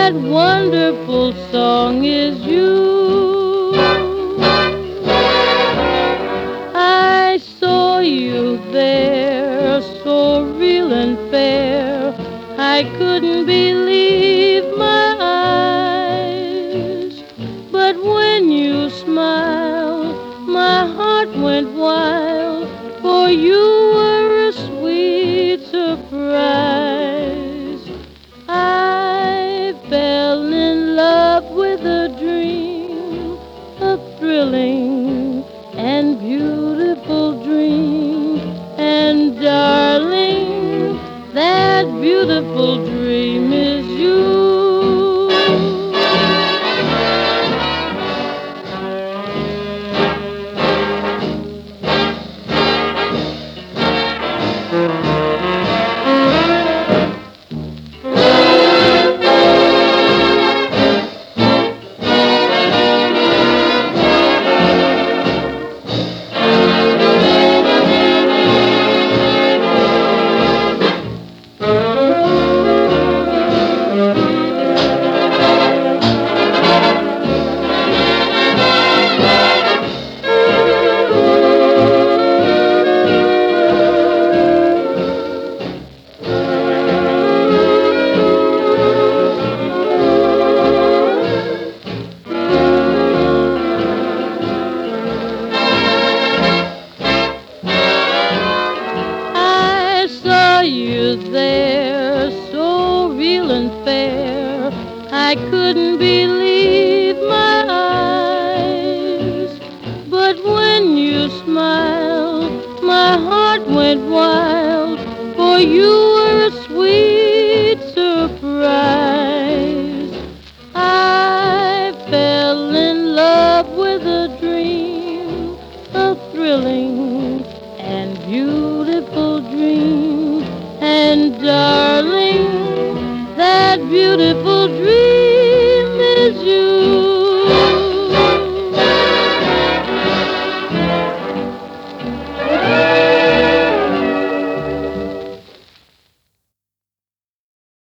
that wonderful song is you. I saw you there, so real and fair, I couldn't believe my eyes. But when you smiled, my heart went wild, for you were a sweet surprise. I fell in love with a dream, a thrilling and beautiful dream. And darling, that beautiful dream is you. I saw you there, so real and fair, I couldn't believe